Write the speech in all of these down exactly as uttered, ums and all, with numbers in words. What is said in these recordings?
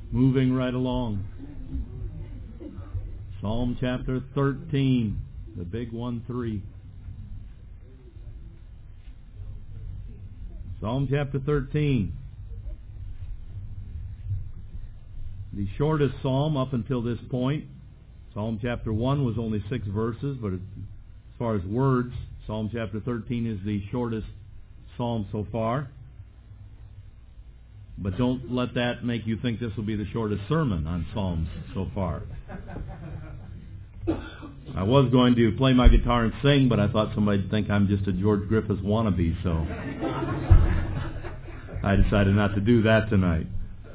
Moving right along. Psalm chapter thirteen, the big one three. Psalm chapter thirteen. The shortest psalm up until this point. Psalm chapter one was only six verses, but as far as words, Psalm chapter thirteen is the shortest psalm so far. But don't let that make you think this will be the shortest sermon on Psalms so far. I was going to play my guitar and sing, but I thought somebody would think I'm just a George Griffiths wannabe, so I decided not to do that tonight.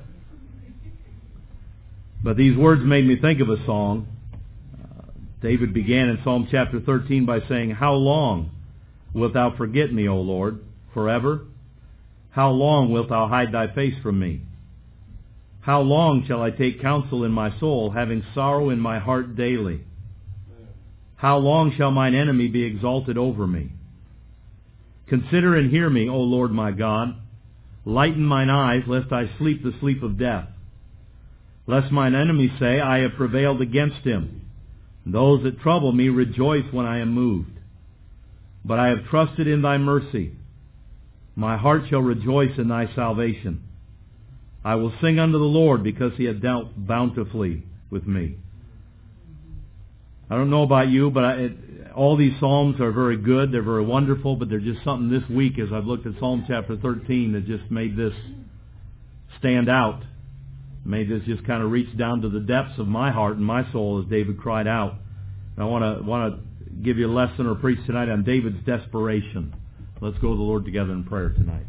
But these words made me think of a song. Uh, David began in Psalm chapter thirteen by saying, "How long wilt thou forget me, O Lord? Forever? How long wilt thou hide thy face from me? How long shall I take counsel in my soul, having sorrow in my heart daily? How long shall mine enemy be exalted over me? Consider and hear me, O Lord my God. Lighten mine eyes, lest I sleep the sleep of death. Lest mine enemies say, I have prevailed against him. Those that trouble me rejoice when I am moved. But I have trusted in thy mercy. My heart shall rejoice in thy salvation. I will sing unto the Lord, because he hath dealt bountifully with me." I don't know about you, but I, it, all these psalms are very good. They're very wonderful, but there's just something this week as I've looked at Psalm chapter thirteen that just made this stand out. Made this just kind of reach down to the depths of my heart and my soul as David cried out. And I want to want to give you a lesson or preach tonight on David's desperation. Let's go to the Lord together in prayer tonight.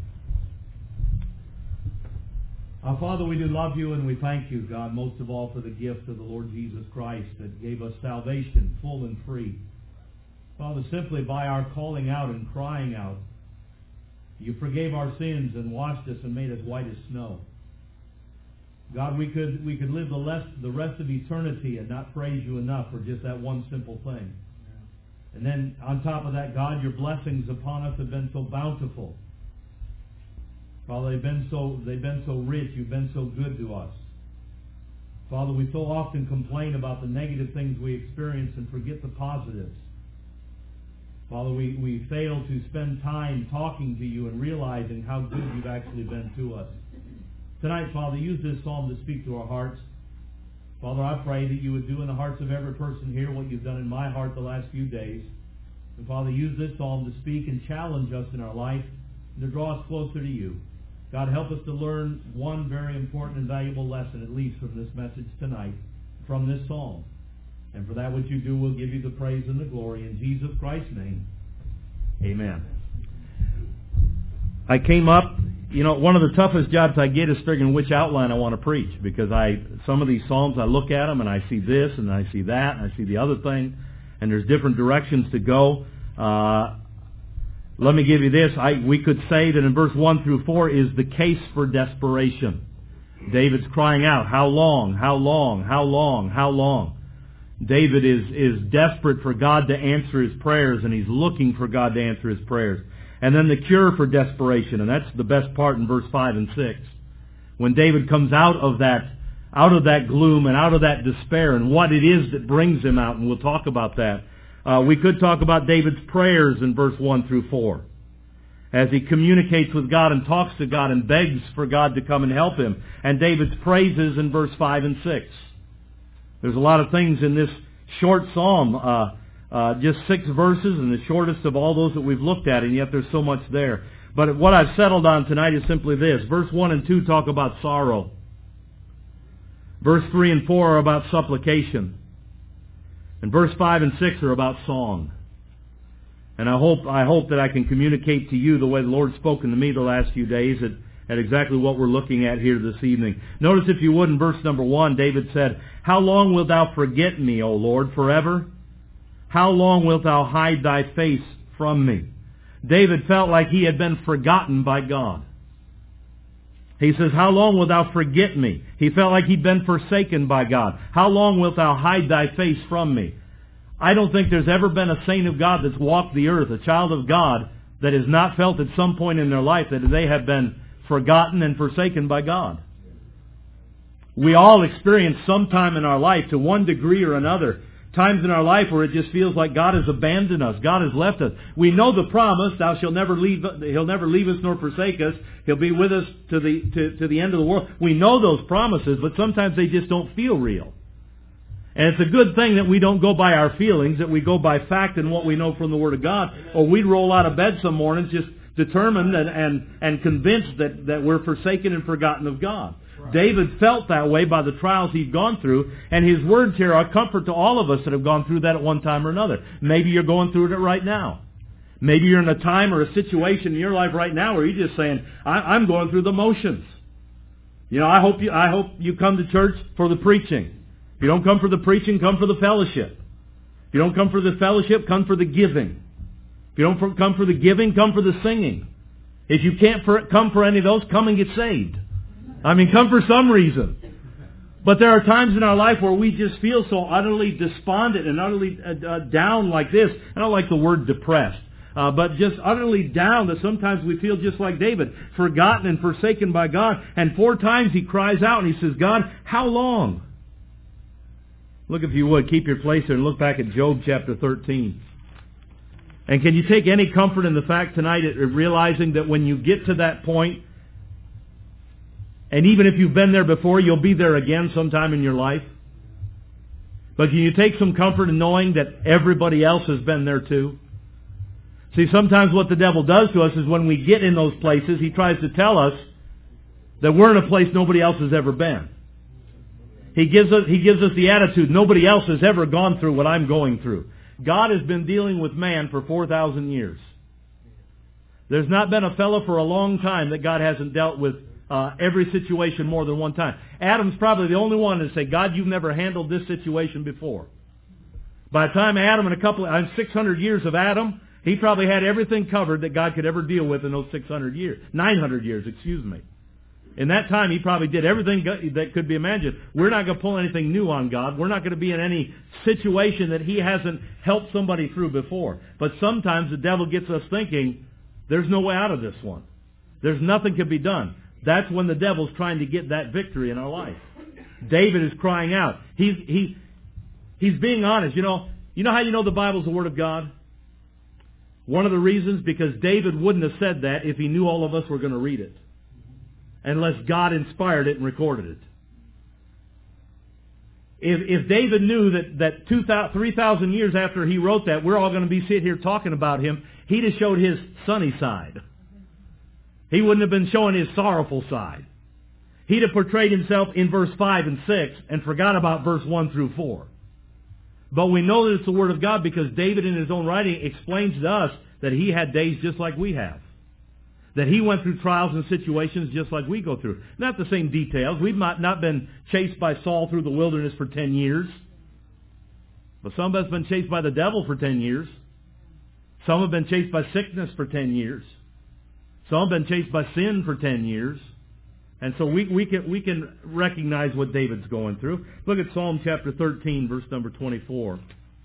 Our Father, we do love you and we thank you, God, most of all for the gift of the Lord Jesus Christ that gave us salvation full and free. Father, simply by our calling out and crying out, you forgave our sins and washed us and made us white as snow. God, we could we could live the, less, the rest of eternity and not praise you enough for just that one simple thing. And then on top of that, God, your blessings upon us have been so bountiful. Father, they've been so they've been so rich. You've been so good to us. Father, we so often complain about the negative things we experience and forget the positives. Father, we, we fail to spend time talking to you and realizing how good you've actually been to us. Tonight, Father, use this psalm to speak to our hearts. Father, I pray that you would do in the hearts of every person here what you've done in my heart the last few days. And Father, use this psalm to speak and challenge us in our life and to draw us closer to you. God, help us to learn one very important and valuable lesson, at least from this message tonight, from this psalm. And for that which you do, we'll give you the praise and the glory. In Jesus Christ's name, amen. I came up, you know, one of the toughest jobs I get is figuring which outline I want to preach, because I some of these psalms, I look at them and I see this and I see that and I see the other thing, and there's different directions to go. Uh, let me give you this. I, we could say that in verse one through four is the case for desperation. David's crying out, how long, how long, how long, how long? David is, is desperate for God to answer his prayers, and he's looking for God to answer his prayers. And then the cure for desperation, and that's the best part in verse five and six. When David comes out of that out of that gloom and out of that despair, and what it is that brings him out, and we'll talk about that. Uh, we could talk about David's prayers in verse one through four. As he communicates with God and talks to God and begs for God to come and help him. And David's praises in verse five and six. There's a lot of things in this short psalm. Uh, uh, just six verses, and the shortest of all those that we've looked at, and yet there's so much there. But what I've settled on tonight is simply this. Verse one and two talk about sorrow. Verse three and four are about supplication. And verse five and six are about song. And I hope I hope that I can communicate to you the way the Lord's spoken to me the last few days at, at exactly what we're looking at here this evening. Notice, if you would, in verse number one, David said, how long wilt thou forget me, O Lord, forever? How long wilt thou hide thy face from me? David felt like he had been forgotten by God. He says, how long wilt thou forget me? He felt like he'd been forsaken by God. How long wilt thou hide thy face from me? I don't think there's ever been a saint of God that's walked the earth, a child of God, that has not felt at some point in their life that they have been forgotten and forsaken by God. We all experience some time in our life, to one degree or another, times in our life where it just feels like God has abandoned us. God has left us. We know the promise, thou shalt never leave, He'll never leave us nor forsake us. He'll be with us to the, to, to the end of the world. We know those promises, but sometimes they just don't feel real. And it's a good thing that we don't go by our feelings, that we go by fact and what we know from the Word of God, or we'd roll out of bed some mornings just determined and, and, and convinced that, that we're forsaken and forgotten of God. Right. David felt that way by the trials he'd gone through, and his words here are comfort to all of us that have gone through that at one time or another. Maybe you're going through it right now. Maybe you're in a time or a situation in your life right now where you're just saying, I, I'm going through the motions. You know, I hope you, I hope you come to church for the preaching. If you don't come for the preaching, come for the fellowship. If you don't come for the fellowship, come for the giving. If you don't come for the giving, come for the singing. If you can't for, come for any of those, come and get saved. I mean, come for some reason. But there are times in our life where we just feel so utterly despondent and utterly uh, uh, down like this. I don't like the word depressed. Uh, but just utterly down that sometimes we feel just like David, forgotten and forsaken by God. And four times he cries out and he says, God, how long? Look, if you would, keep your place there and look back at Job chapter thirteen. And can you take any comfort in the fact tonight at realizing that when you get to that point, and even if you've been there before, you'll be there again sometime in your life? But can you take some comfort in knowing that everybody else has been there too? See, sometimes what the devil does to us is when we get in those places, he tries to tell us that we're in a place nobody else has ever been. He gives us, he gives us the attitude, nobody else has ever gone through what I'm going through. God has been dealing with man for four thousand years. There's not been a fellow for a long time that God hasn't dealt with uh, every situation more than one time. Adam's probably the only one to say, God, you've never handled this situation before. By the time Adam and a couple, of, six hundred years of Adam, he probably had everything covered that God could ever deal with in those six hundred years. nine hundred years, excuse me. In that time, he probably did everything that could be imagined. We're not going to pull anything new on God. We're not going to be in any situation that he hasn't helped somebody through before. But sometimes the devil gets us thinking, there's no way out of this one. There's nothing can be done. That's when the devil's trying to get that victory in our life. David is crying out. He's, he, he's being honest. You know, you know how you know the Bible's the Word of God? One of the reasons, because David wouldn't have said that if he knew all of us were going to read it. Unless God inspired it and recorded it. If, if David knew that, that two thousand, three thousand years after he wrote that, we're all going to be sitting here talking about him, he'd have showed his sunny side. He wouldn't have been showing his sorrowful side. He'd have portrayed himself in verse five and six and forgot about verse one through four. But we know that it's the Word of God because David in his own writing explains to us that he had days just like we have. That he went through trials and situations just like we go through. Not the same details. We've not, not been chased by Saul through the wilderness for ten years. But some of us have been chased by the devil for ten years. Some have been chased by sickness for ten years. Some have been chased by sin for ten years. And so we, we can we can recognize what David's going through. Look at Psalm chapter thirteen, verse number twenty-four.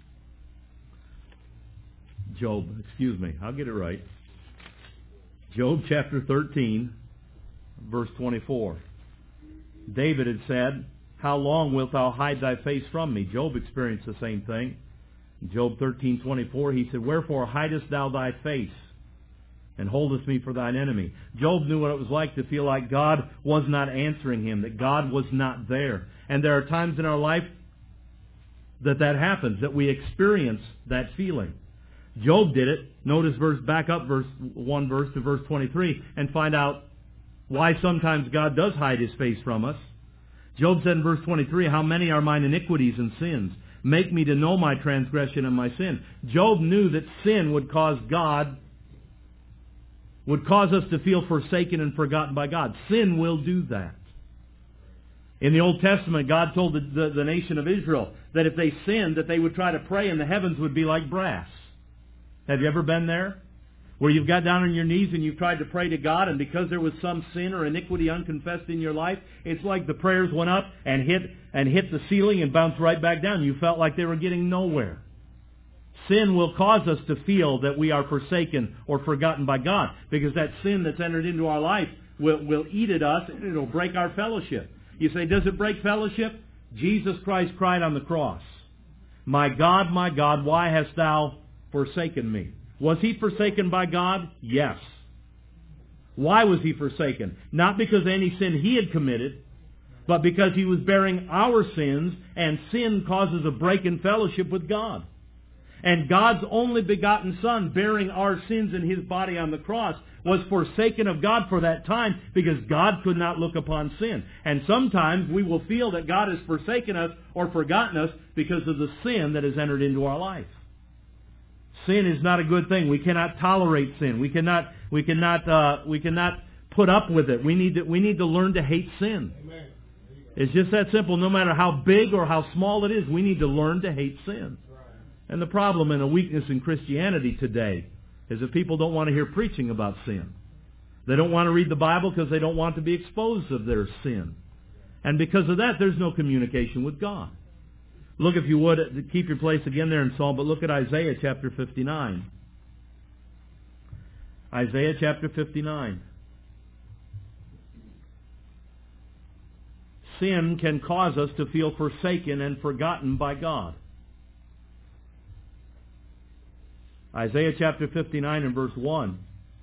Job, excuse me, I'll get it right. Job chapter thirteen, verse twenty-four. David had said, how long wilt thou hide thy face from me? Job experienced the same thing. In Job thirteen twenty-four, he said, wherefore hidest thou thy face, and holdest me for thine enemy? Job knew what it was like to feel like God was not answering him, that God was not there. And there are times in our life that that happens, that we experience that feeling. Job did it. Notice verse back up verse one verse to verse twenty-three and find out why sometimes God does hide his face from us. Job said in verse twenty-three, how many are mine iniquities and sins? Make me to know my transgression and my sin. Job knew that sin would cause God, would cause us to feel forsaken and forgotten by God. Sin will do that. In the Old Testament, God told the, the, the nation of Israel that if they sinned, that they would try to pray and the heavens would be like brass. Have you ever been there? Where you've got down on your knees and you've tried to pray to God, and because there was some sin or iniquity unconfessed in your life, it's like the prayers went up and hit and hit the ceiling and bounced right back down. You felt like they were getting nowhere. Sin will cause us to feel that we are forsaken or forgotten by God, because that sin that's entered into our life will, will eat at us and it'll break our fellowship. You say, does it break fellowship? Jesus Christ cried on the cross, "My God, my God, why hast thou forsaken me?" Was He forsaken by God? Yes. Why was He forsaken? Not because of any sin He had committed, but because He was bearing our sins, and sin causes a break in fellowship with God. And God's only begotten Son, bearing our sins in His body on the cross, was forsaken of God for that time because God could not look upon sin. And sometimes we will feel that God has forsaken us or forgotten us because of the sin that has entered into our life. Sin is not a good thing. We cannot tolerate sin. We cannot, we cannot, uh, we cannot put up with it. We need to, we need to learn to hate sin. Amen. It's just that simple. No matter how big or how small it is, we need to learn to hate sin. And the problem and a weakness in Christianity today is that people don't want to hear preaching about sin. They don't want to read the Bible because they don't want to be exposed of their sin. And because of that, there's no communication with God. Look, if you would, keep your place again there in Psalm, but look at Isaiah chapter fifty-nine. Isaiah chapter fifty-nine. Sin can cause us to feel forsaken and forgotten by God. Isaiah chapter fifty-nine and verse one.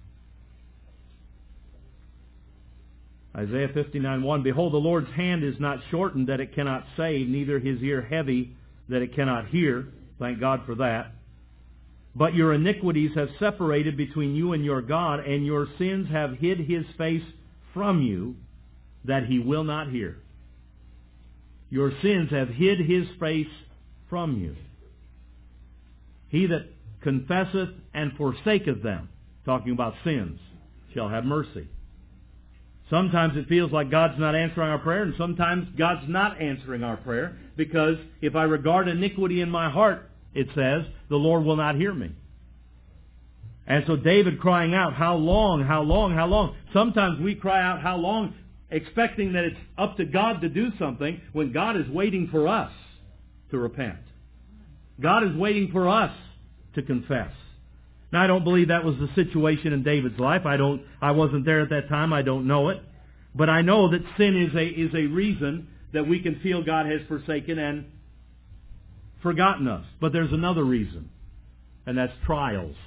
Isaiah fifty-nine one. Behold, the Lord's hand is not shortened that it cannot save, neither His ear heavy that it cannot hear. Thank God for that. But your iniquities have separated between you and your God, and your sins have hid His face from you, that He will not hear. Your sins have hid His face from you. He that confesseth and forsaketh them, talking about sins, shall have mercy. Sometimes it feels like God's not answering our prayer, and sometimes God's not answering our prayer, because if I regard iniquity in my heart, it says, the Lord will not hear me. And so David crying out, how long, how long, how long? Sometimes we cry out, how long, expecting that it's up to God to do something, when God is waiting for us to repent. God is waiting for us to confess. Now, I don't believe that was the situation in David's life. I don't. I wasn't there at that time. I don't know it. But I know that sin is a is a reason that we can feel God has forsaken and forgotten us. But there's another reason, and that's trials.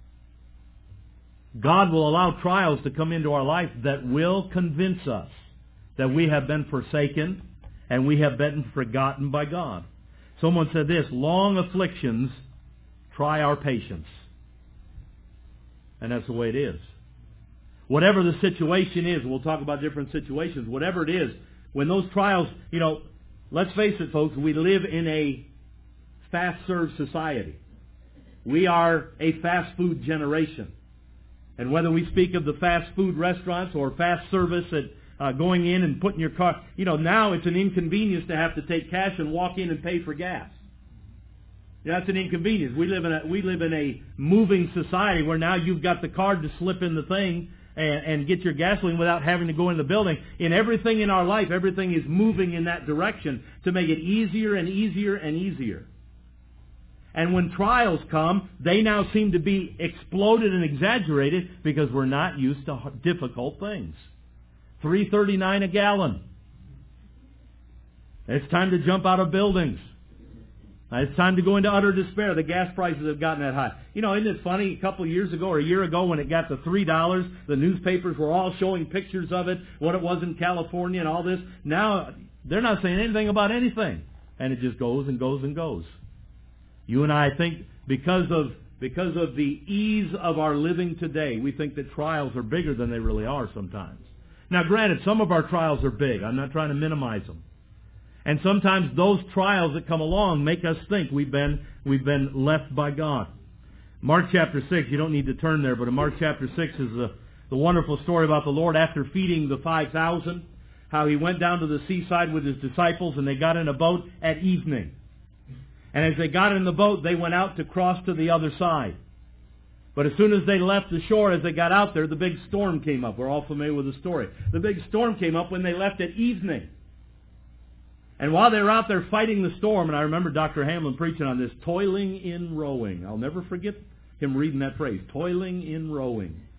God will allow trials to come into our life that will convince us that we have been forsaken and we have been forgotten by God. Someone said this, long afflictions try our patience. And that's the way it is. Whatever the situation is, we'll talk about different situations, whatever it is, when those trials, you know, let's face it, folks, we live in a fast-serve society. We are a fast food generation. And whether we speak of the fast food restaurants or fast service at uh, going in and putting your car, you know, now it's an inconvenience to have to take cash and walk in and pay for gas. That's an inconvenience. We live in a we live in a moving society where now you've got the card to slip in the thing and, and get your gasoline without having to go in the building. In everything in our life, everything is moving in that direction to make it easier and easier and easier. And when trials come, they now seem to be exploded and exaggerated because we're not used to difficult things. three thirty-nine a gallon. It's time to jump out of buildings. It's time to go into utter despair. The gas prices have gotten that high. You know, isn't it funny? A couple of years ago or a year ago when it got to three dollars, the newspapers were all showing pictures of it, what it was in California and all this. Now, they're not saying anything about anything. And it just goes and goes and goes. You and I think because of because of the ease of our living today, we think that trials are bigger than they really are sometimes. Now, granted, some of our trials are big. I'm not trying to minimize them. And sometimes those trials that come along make us think we've been we've been left by God. Mark chapter six, you don't need to turn there, but in Mark chapter six is the, the wonderful story about the Lord after feeding the five thousand, how He went down to the seaside with His disciples and they got in a boat at evening. And as they got in the boat, they went out to cross to the other side. But as soon as they left the shore, as they got out there, the big storm came up. We're all familiar with the story. The big storm came up when they left at evening. And while they were out there fighting the storm, and I remember Doctor Hamlin preaching on this, toiling in rowing. I'll never forget him reading that phrase, toiling in rowing.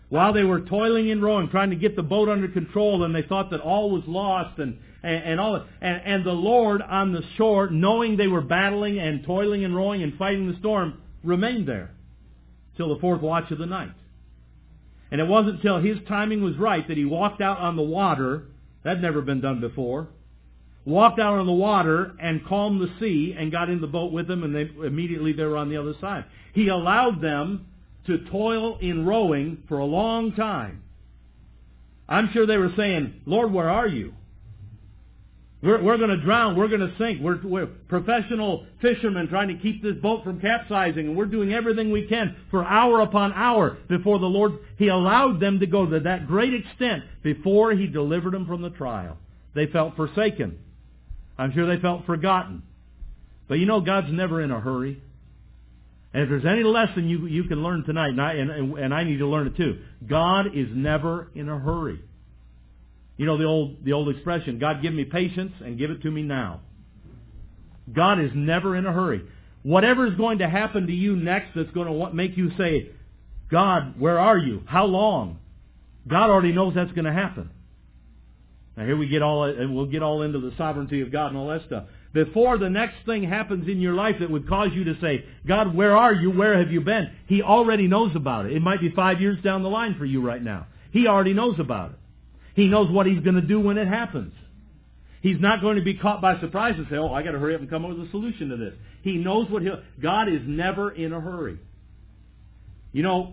While they were toiling and rowing, trying to get the boat under control, and they thought that all was lost, and, and, and all and, and the Lord on the shore, knowing they were battling and toiling and rowing and fighting the storm, remained there till the fourth watch of the night. And it wasn't till his timing was right that he walked out on the water. That had never been done before. Walked out on the water and calmed the sea and got in the boat with them, and they immediately they were on the other side. He allowed them to toil in rowing for a long time. I'm sure they were saying, Lord, where are you? We're, we're going to drown. We're going to sink. We're, we're professional fishermen trying to keep this boat from capsizing, and we're doing everything we can for hour upon hour before the Lord. He allowed them to go to that great extent before He delivered them from the trial. They felt forsaken. I'm sure they felt forgotten. But you know, God's never in a hurry. And if there's any lesson you you can learn tonight, and I, and, and I need to learn it too, God is never in a hurry. You know the old the old expression, God give me patience and give it to me now. God is never in a hurry. Whatever is going to happen to you next that's going to make you say, God, where are you? How long? God already knows that's going to happen. Now here we get all, and we'll get all into the sovereignty of God and all that stuff. Before the next thing happens in your life that would cause you to say, God, where are you? Where have you been? He already knows about it. It might be five years down the line for you right now. He already knows about it. He knows what He's going to do when it happens. He's not going to be caught by surprise and say, oh, I got to hurry up and come up with a solution to this. He knows what He'll... God is never in a hurry. You know,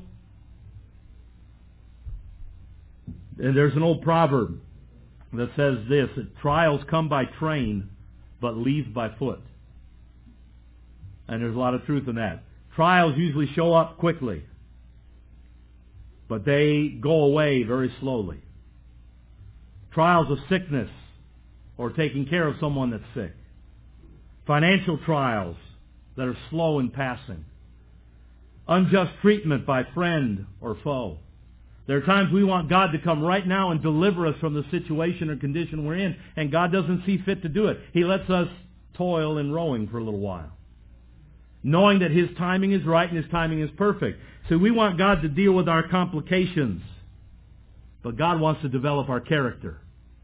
there's an old proverb that says this, that trials come by train, but leave by foot. And there's a lot of truth in that. Trials usually show up quickly, but they go away very slowly. Trials of sickness or taking care of someone that's sick. Financial trials that are slow in passing. Unjust treatment by friend or foe. There are times we want God to come right now and deliver us from the situation or condition we're in, and God doesn't see fit to do it. He lets us toil in rowing for a little while, knowing that His timing is right and His timing is perfect. So we want God to deal with our complications, but God wants to develop our character.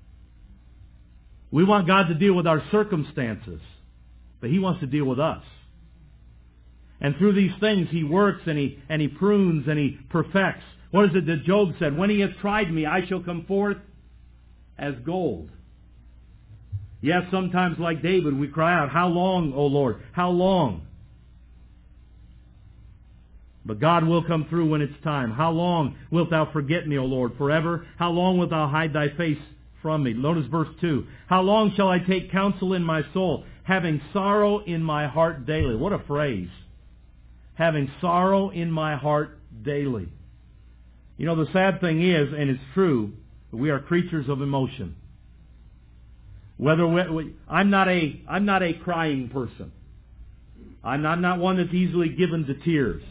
We want God to deal with our circumstances, but He wants to deal with us. And through these things He works and He, and He prunes and He perfects. What is it that Job said? When He has tried me, I shall come forth as gold. Yes, sometimes like David, we cry out, how long, O Lord? How long? But God will come through when it's time. How long wilt Thou forget me, O Lord? Forever? How long wilt Thou hide Thy face from me? Notice verse two. How long shall I take counsel in my soul, having sorrow in my heart daily? What a phrase. Having sorrow in my heart daily. You know, the sad thing is, and it's true, we are creatures of emotion. Whether we, we, I'm not a I'm not a crying person. I'm not, I'm not one that's easily given to tears.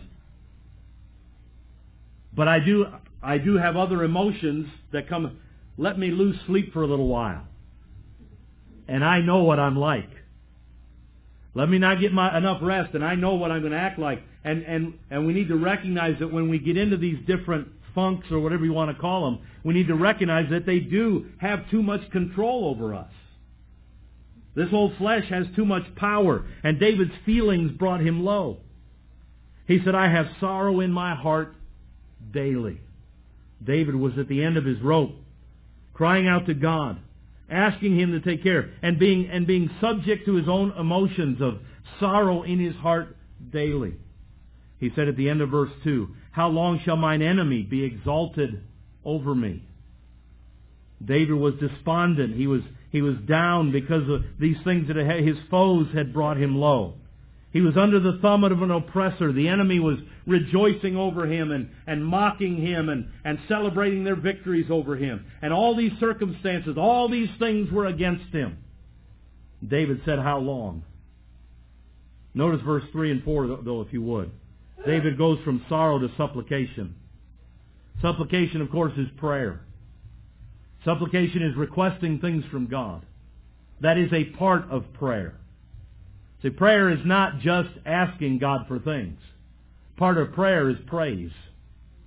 But I do I do have other emotions that come. Let me lose sleep for a little while, and I know what I'm like. Let me not get my enough rest, and I know what I'm going to act like. And and and we need to recognize that when we get into these different funks or whatever you want to call them, we need to recognize that they do have too much control over us. This old flesh has too much power, and David's feelings brought him low. He said, I have sorrow in my heart daily. David was at the end of his rope, crying out to God, asking Him to take care, and being and being subject to his own emotions of sorrow in his heart daily. He said at the end of verse two, how long shall mine enemy be exalted over me? David was despondent. He was he was down because of these things that his foes had brought him low. He was under the thumb of an oppressor. The enemy was rejoicing over him and, and mocking him and, and celebrating their victories over him. And all these circumstances, all these things were against him. David said, how long? Notice verse three and four, though, if you would. David goes from sorrow to supplication. Supplication, of course, is prayer. Supplication is requesting things from God. That is a part of prayer. See, prayer is not just asking God for things. Part of prayer is praise.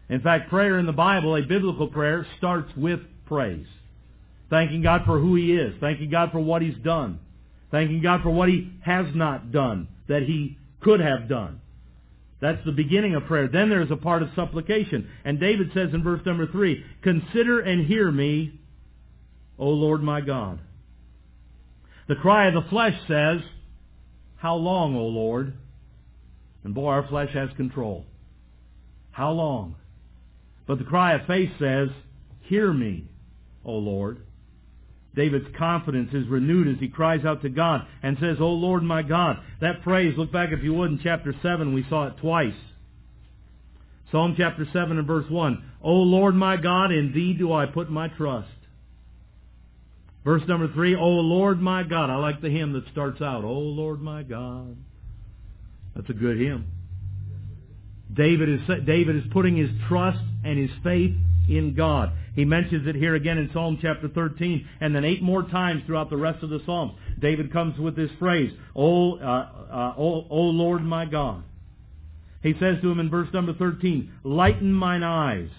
In fact, prayer in the Bible, a biblical prayer, starts with praise. Thanking God for who He is. Thanking God for what He's done. Thanking God for what He has not done that He could have done. That's the beginning of prayer. Then there's a part of supplication. And David says in verse number three, "Consider and hear me, O Lord my God." The cry of the flesh says, "How long, O Lord?" And boy, our flesh has control. How long? But the cry of faith says, "Hear me, O Lord." David's confidence is renewed as he cries out to God and says, "O Lord my God." That phrase, look back if you would in chapter seven, we saw it twice. Psalm chapter seven and verse one, "O Lord my God, in Thee do I put my trust." Verse number three, "O Lord my God." I like the hymn that starts out, "O Lord my God." That's a good hymn. David is, David is putting his trust and his faith in God. He mentions it here again in Psalm chapter thirteen, and then eight more times throughout the rest of the Psalms. David comes with this phrase, O, uh, uh, o, o Lord my God. He says to him in verse number thirteen, "Lighten mine eyes."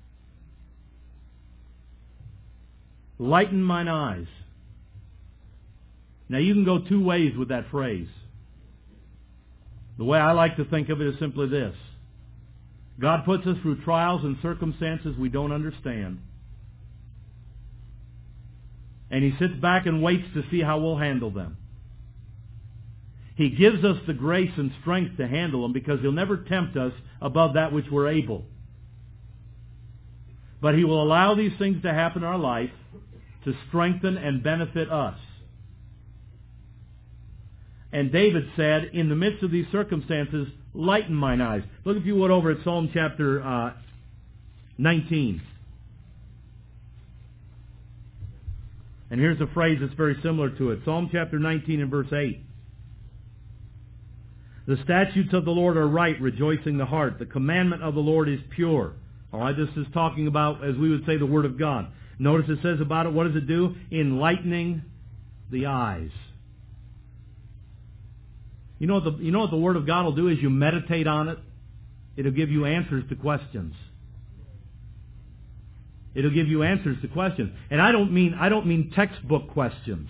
Lighten mine eyes. Now you can go two ways with that phrase. The way I like to think of it is simply this. God puts us through trials and circumstances we don't understand. And He sits back and waits to see how we'll handle them. He gives us the grace and strength to handle them because He'll never tempt us above that which we're able. But He will allow these things to happen in our life to strengthen and benefit us. And David said, in the midst of these circumstances, lighten mine eyes. Look if you would over at Psalm chapter uh, nineteen. And here's a phrase that's very similar to it. Psalm chapter nineteen and verse eight. "The statutes of the Lord are right, rejoicing the heart. The commandment of the Lord is pure." All right, this is talking about, as we would say, the Word of God. Notice it says about it, what does it do? Enlightening the eyes. You know, what the, you know what the Word of God will do is you meditate on it. It'll give you answers to questions. It'll give you answers to questions. And I don't mean I don't mean textbook questions.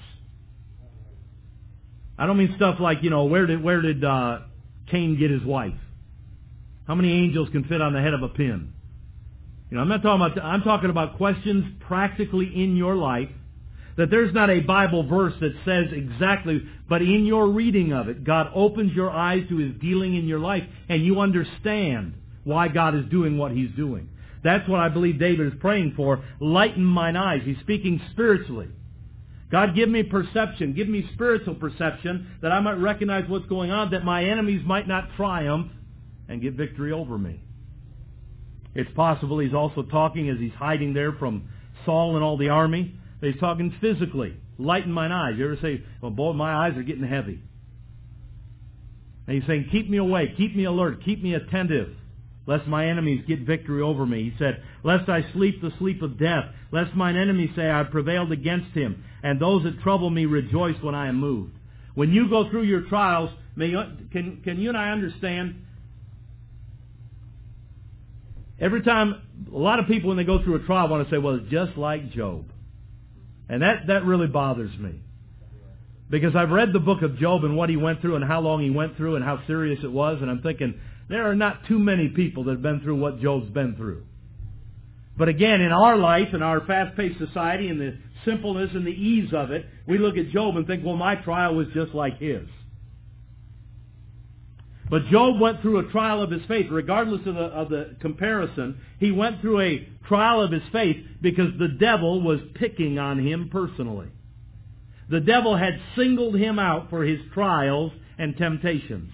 I don't mean stuff like, you know, where did where did uh, Cain get his wife? How many angels can fit on the head of a pin? You know, I'm not talking about. I'm talking about questions practically in your life. That there's not a Bible verse that says exactly, but in your reading of it, God opens your eyes to His dealing in your life, and you understand why God is doing what He's doing. That's what I believe David is praying for. Lighten mine eyes. He's speaking spiritually. God, give me perception. Give me spiritual perception that I might recognize what's going on, that my enemies might not triumph and get victory over me. It's possible he's also talking as he's hiding there from Saul and all the army. He's talking physically. Lighten mine eyes. You ever say, well, boy, my eyes are getting heavy. And he's saying, keep me awake, keep me alert, keep me attentive, lest my enemies get victory over me. He said, lest I sleep the sleep of death, lest mine enemies say I prevailed against him, and those that trouble me rejoice when I am moved. When you go through your trials, may you, can, can you and I understand? Every time, a lot of people when they go through a trial want to say, well, it's just like Job. And that, that really bothers me. Because I've read the book of Job and what he went through and how long he went through and how serious it was, and I'm thinking, there are not too many people that have been through what Job's been through. But again, in our life, in our fast-paced society, and the simpleness and the ease of it, we look at Job and think, well, my trial was just like his. But Job went through a trial of his faith. Regardless of the, of the comparison, he went through a trial of his faith because the devil was picking on him personally. The devil had singled him out for his trials and temptations.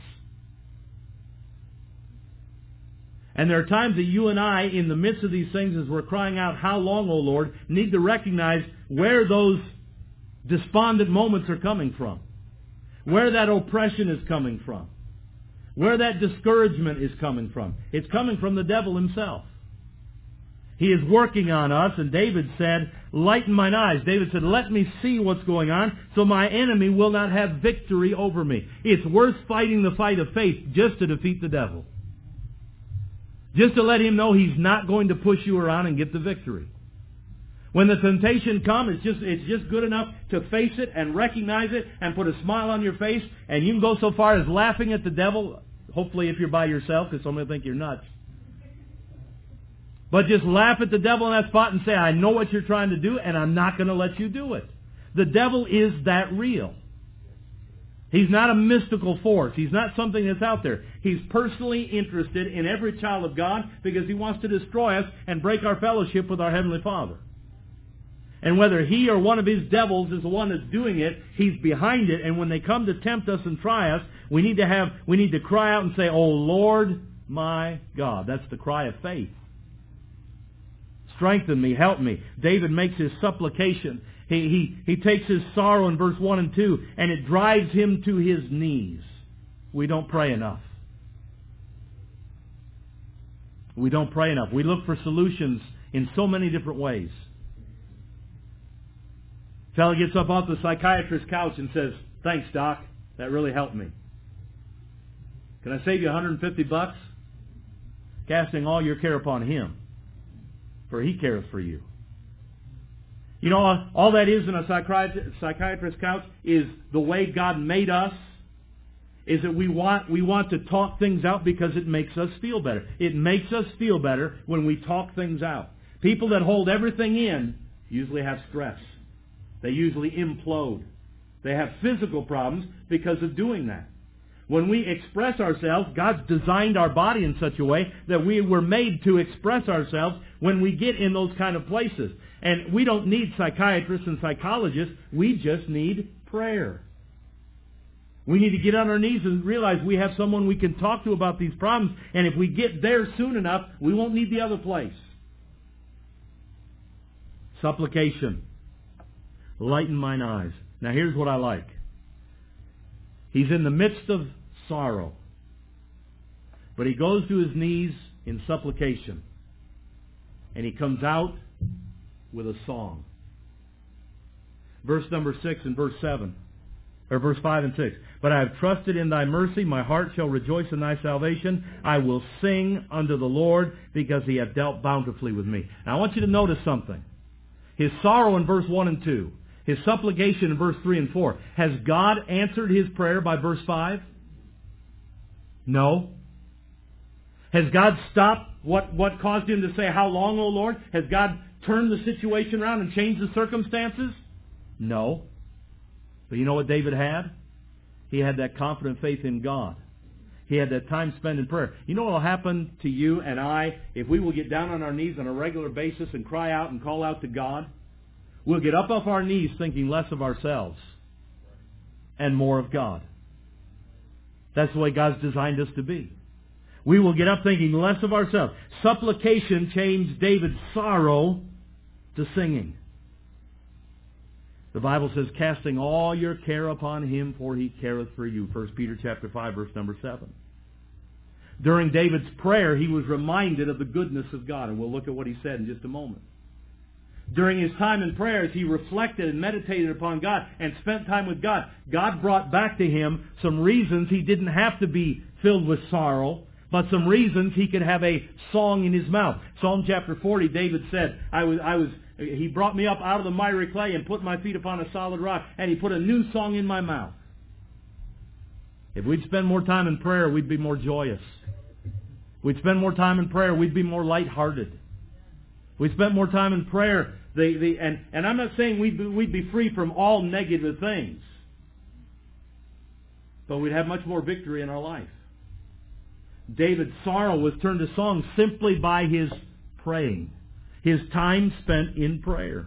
And there are times that you and I, in the midst of these things, as we're crying out, how long, O Lord, need to recognize where those despondent moments are coming from. Where that oppression is coming from. Where that discouragement is coming from. It's coming from the devil himself. He is working on us, and David said, lighten mine eyes. David said, let me see what's going on so my enemy will not have victory over me. It's worth fighting the fight of faith just to defeat the devil. Just to let Him know He's not going to push you around and get the victory. When the temptation comes, it's just, it's just good enough to face it and recognize it and put a smile on your face. And you can go so far as laughing at the devil, hopefully if you're by yourself, because somebody will think you're nuts. But just laugh at the devil in that spot and say, I know what you're trying to do, and I'm not going to let you do it. The devil is that real. He's not a mystical force. He's not something that's out there. He's personally interested in every child of God because he wants to destroy us and break our fellowship with our Heavenly Father. And whether he or one of his devils is the one that's doing it, he's behind it. And when they come to tempt us and try us, we need to have, we need to cry out and say, "Oh Lord, my God." That's the cry of faith. Strengthen me, help me. David makes his supplication. He, he, he takes his sorrow in verse one and two, and it drives him to his knees. We don't pray enough. We don't pray enough. We look for solutions in so many different ways. Fellow gets up off the psychiatrist's couch and says, "Thanks, Doc. That really helped me. Can I save you one hundred fifty bucks? Casting all your care upon Him, for He careth for you." You know, all that is in a psychiatrist's couch is the way God made us, is that we want, we want to talk things out because it makes us feel better. It makes us feel better when we talk things out. People that hold everything in usually have stress. They usually implode. They have physical problems because of doing that. When we express ourselves, God's designed our body in such a way that we were made to express ourselves when we get in those kind of places. And we don't need psychiatrists and psychologists. We just need prayer. We need to get on our knees and realize we have someone we can talk to about these problems. And if we get there soon enough, we won't need the other place. Supplication. Lighten mine eyes. Now here's what I like. He's in the midst of sorrow, but he goes to his knees in supplication, and he comes out with a song. Verse number six and verse seven, or verse five and six. "But I have trusted in thy mercy, my heart shall rejoice in thy salvation. I will sing unto the Lord, because he hath dealt bountifully with me." Now I want you to notice something. His sorrow in verse one and two, his supplication in verse three and four. Has God answered his prayer by verse five? No. Has God stopped what, what caused him to say, "How long, O Lord?" Has God turned the situation around and changed the circumstances? No. But you know what David had? He had that confident faith in God. He had that time spent in prayer. You know what will happen to you and I if we will get down on our knees on a regular basis and cry out and call out to God? We'll get up off our knees thinking less of ourselves and more of God. That's the way God's designed us to be. We will get up thinking less of ourselves. Supplication changed David's sorrow to singing. The Bible says, "Casting all your care upon Him, for He careth for you." First Peter chapter five, verse number seven. During David's prayer, he was reminded of the goodness of God, and we'll look at what he said in just a moment. During his time in prayer, as he reflected and meditated upon God and spent time with God, God brought back to him some reasons he didn't have to be filled with sorrow, but some reasons he could have a song in his mouth. Psalm chapter forty, David said, I was, I was, He brought me up out of the miry clay and put my feet upon a solid rock, and He put a new song in my mouth. If we'd spend more time in prayer, we'd be more joyous. We'd spend more time in prayer, we'd be more lighthearted. We spent more time in prayer, the, the, and, and I'm not saying we'd be, we'd be free from all negative things, but we'd have much more victory in our life. David's sorrow was turned to song simply by his praying, his time spent in prayer.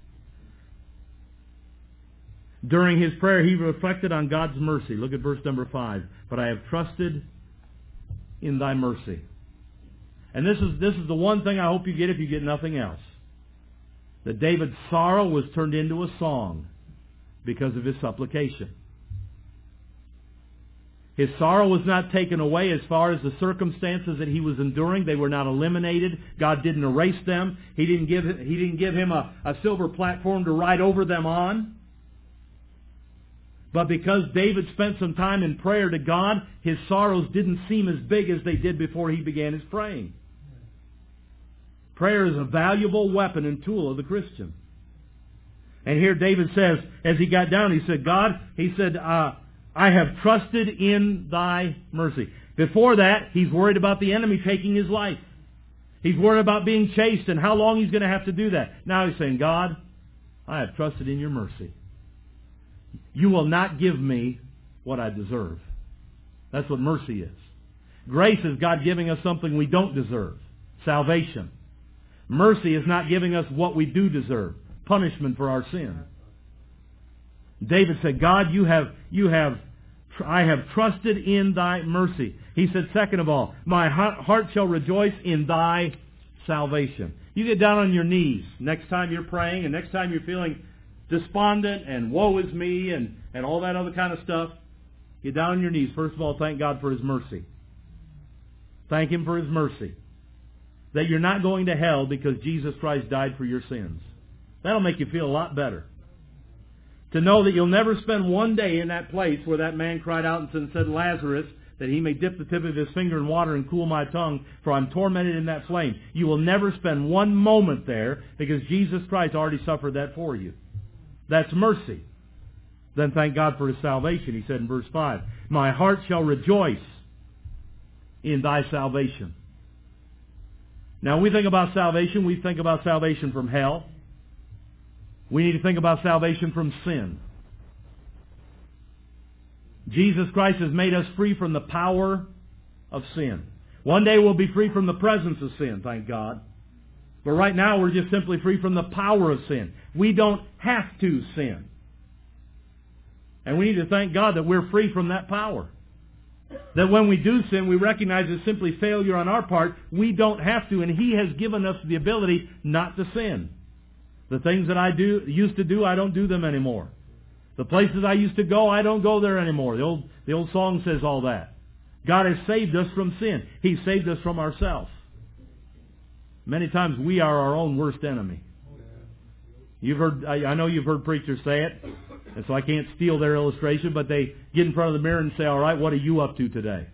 During his prayer, he reflected on God's mercy. Look at verse number five. "But I have trusted in thy mercy." And this is, this is the one thing I hope you get if you get nothing else. That David's sorrow was turned into a song because of his supplication. His sorrow was not taken away as far as the circumstances that he was enduring. They were not eliminated. God didn't erase them. He didn't give, he didn't give him a, a silver platform to ride over them on. But because David spent some time in prayer to God, his sorrows didn't seem as big as they did before he began his praying. Prayer is a valuable weapon and tool of the Christian. And here David says, as he got down, he said, God, he said, uh, I have trusted in thy mercy. Before that, he's worried about the enemy taking his life. He's worried about being chased and how long he's going to have to do that. Now he's saying, God, I have trusted in your mercy. You will not give me what I deserve. That's what mercy is. Grace is God giving us something we don't deserve. Salvation. Mercy is not giving us what we do deserve. Punishment for our sin. David said, God, you have, you have, I have trusted in thy mercy. He said, second of all, my heart shall rejoice in thy salvation. You get down on your knees next time you're praying and next time you're feeling despondent and woe is me and, and all that other kind of stuff. Get down on your knees. First of all, thank God for His mercy. Thank Him for His mercy. That you're not going to hell because Jesus Christ died for your sins. That'll make you feel a lot better. To know that you'll never spend one day in that place where that man cried out and said, Lazarus, that he may dip the tip of his finger in water and cool my tongue, for I'm tormented in that flame. You will never spend one moment there because Jesus Christ already suffered that for you. That's mercy. Then thank God for His salvation. He said in verse five, my heart shall rejoice in thy salvation. Now, when we think about salvation, we think about salvation from hell. We need to think about salvation from sin. Jesus Christ has made us free from the power of sin. One day we'll be free from the presence of sin, thank God. But right now we're just simply free from the power of sin. We don't have to sin. And we need to thank God that we're free from that power. That when we do sin, we recognize it's simply failure on our part. We don't have to, and He has given us the ability not to sin. The things that I do used to do, I don't do them anymore. The places I used to go, I don't go there anymore. The old, the old song says all that. God has saved us from sin. He saved us from ourselves. Many times we are our own worst enemy. You've heard, I, I know you've heard preachers say it, and so I can't steal their illustration, but they get in front of the mirror and say, all right, what are you up to today?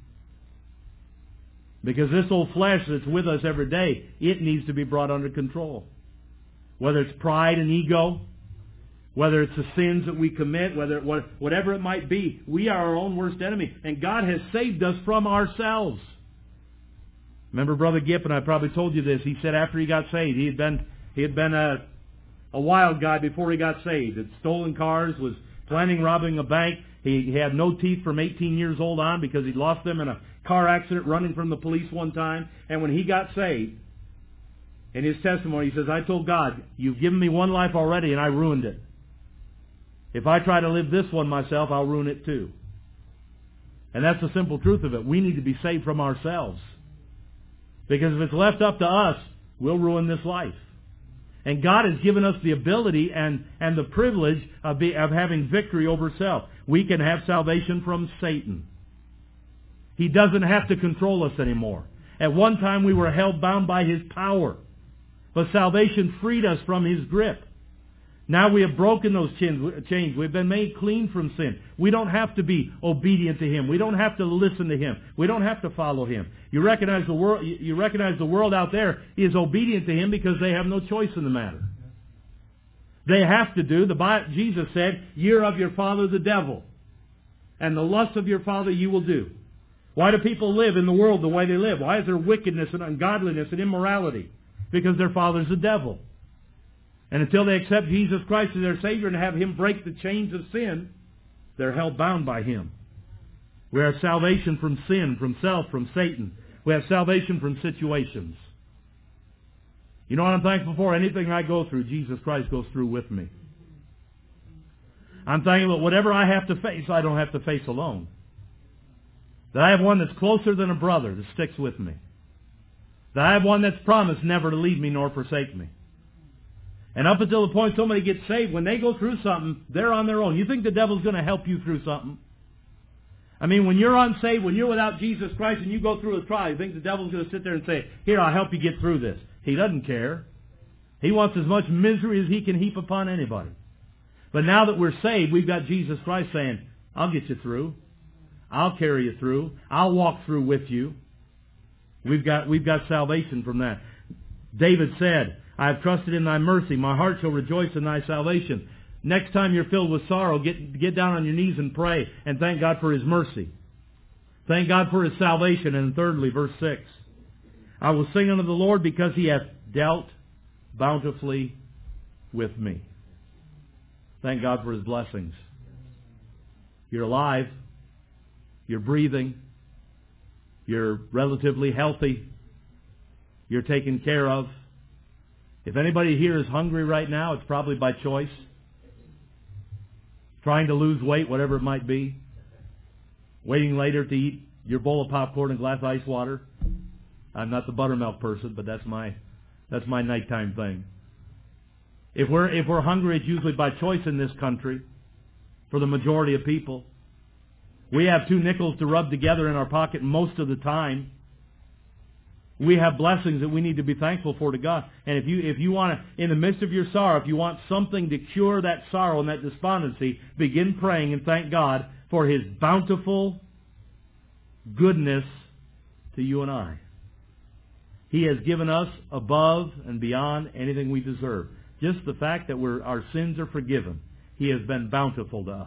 Because this old flesh that's with us every day, it needs to be brought under control. Whether it's pride and ego, whether it's the sins that we commit, whether whatever it might be, we are our own worst enemy. And God has saved us from ourselves. Remember Brother Gipp, and I probably told you this, he said after he got saved, he had been he had been a, a wild guy before he got saved. Had stolen cars, was planning robbing a bank. He, he had no teeth from eighteen years old on because he'd lost them in a car accident running from the police one time. And when he got saved, in his testimony, he says, I told God, you've given me one life already and I ruined it. If I try to live this one myself, I'll ruin it too. And that's the simple truth of it. We need to be saved from ourselves. Because if it's left up to us, we'll ruin this life. And God has given us the ability and, and the privilege of, be, of having victory over self. We can have salvation from Satan. He doesn't have to control us anymore. At one time we were held bound by his power. But salvation freed us from his grip. Now we have broken those chains. We've been made clean from sin. We don't have to be obedient to Him. We don't have to listen to Him. We don't have to follow Him. You recognize the world, you recognize the world out there is obedient to Him because they have no choice in the matter. They have to do. The Bible, Jesus said, "You're of your father the devil, and the lust of your father you will do." Why do people live in the world the way they live? Why is there wickedness and ungodliness and immorality? Because their father's the devil. And until they accept Jesus Christ as their Savior and have Him break the chains of sin, they're held bound by Him. We have salvation from sin, from self, from Satan. We have salvation from situations. You know what I'm thankful for? Anything I go through, Jesus Christ goes through with me. I'm thankful that whatever I have to face, I don't have to face alone. That I have one that's closer than a brother that sticks with me. That I have one that's promised never to leave me nor forsake me. And up until the point somebody gets saved, when they go through something, they're on their own. You think the devil's going to help you through something? I mean, when you're unsaved, when you're without Jesus Christ and you go through a trial, you think the devil's going to sit there and say, "Here, I'll help you get through this." He doesn't care. He wants as much misery as he can heap upon anybody. But now that we're saved, we've got Jesus Christ saying, "I'll get you through. I'll carry you through. I'll walk through with you." We've got, we've got salvation from that. David said, I have trusted in thy mercy. My heart shall rejoice in thy salvation. Next time you're filled with sorrow, get, get down on your knees and pray and thank God for His mercy. Thank God for His salvation. And thirdly, verse six, I will sing unto the Lord because He hath dealt bountifully with me. Thank God for His blessings. You're alive. You're breathing. You're relatively healthy. You're taken care of. If anybody here is hungry right now, it's probably by choice. Trying to lose weight, whatever it might be. Waiting later to eat your bowl of popcorn and glass of ice water. I'm not the buttermilk person, but that's my that's my nighttime thing. If we're if we're hungry, it's usually by choice in this country for the majority of people. We have two nickels to rub together in our pocket most of the time. We have blessings that we need to be thankful for to God. And if you if you want to, in the midst of your sorrow, if you want something to cure that sorrow and that despondency, begin praying and thank God for His bountiful goodness to you and I. He has given us above and beyond anything we deserve. Just the fact that we're, our sins are forgiven. He has been bountiful to us.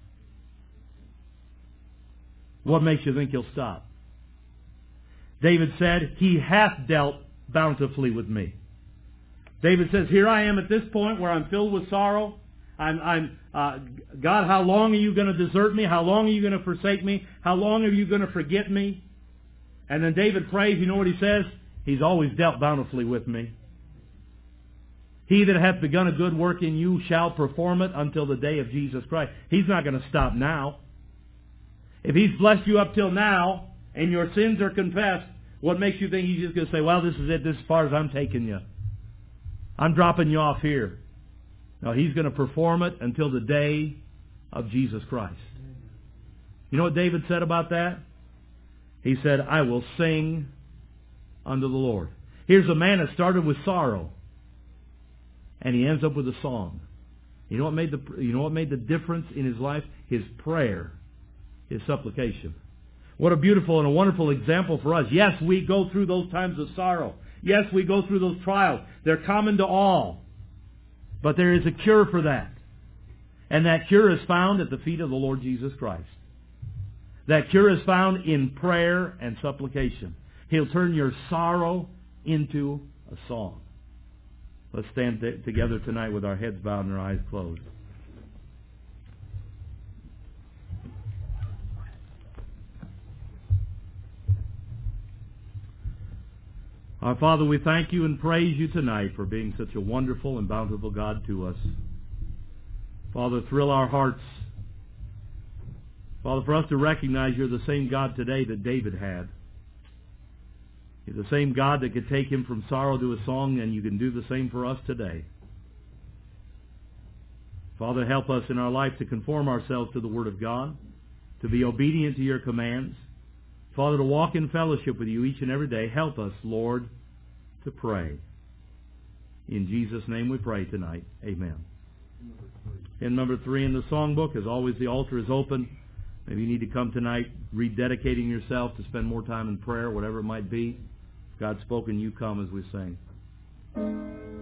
What makes you think He'll stop? David said, He hath dealt bountifully with me. David says, here I am at this point where I'm filled with sorrow. I'm, I'm uh, God, how long are you going to desert me? How long are you going to forsake me? How long are you going to forget me? And then David prays, you know what he says? He's always dealt bountifully with me. He that hath begun a good work in you shall perform it until the day of Jesus Christ. He's not going to stop now. If He's blessed you up till now, and your sins are confessed, what makes you think He's just going to say, well, this is it, this is as far as I'm taking you. I'm dropping you off here. No, He's going to perform it until the day of Jesus Christ. You know what David said about that? He said, I will sing unto the Lord. Here's a man that started with sorrow, and he ends up with a song. You know what made the you know what made the difference in his life? His prayer, his supplication. What a beautiful and a wonderful example for us. Yes, we go through those times of sorrow. Yes, we go through those trials. They're common to all. But there is a cure for that. And that cure is found at the feet of the Lord Jesus Christ. That cure is found in prayer and supplication. He'll turn your sorrow into a song. Let's stand t- together tonight with our heads bowed and our eyes closed. Our Father, we thank You and praise You tonight for being such a wonderful and bountiful God to us. Father, thrill our hearts. Father, for us to recognize You're the same God today that David had. You're the same God that could take him from sorrow to a song, and You can do the same for us today. Father, help us in our life to conform ourselves to the Word of God, to be obedient to Your commands. Father, to walk in fellowship with You each and every day. Help us, Lord, to pray. In Jesus' name we pray tonight. Amen. In number three in the songbook, as always, the altar is open. Maybe you need to come tonight rededicating yourself to spend more time in prayer, whatever it might be. If God's spoken, you come as we sing.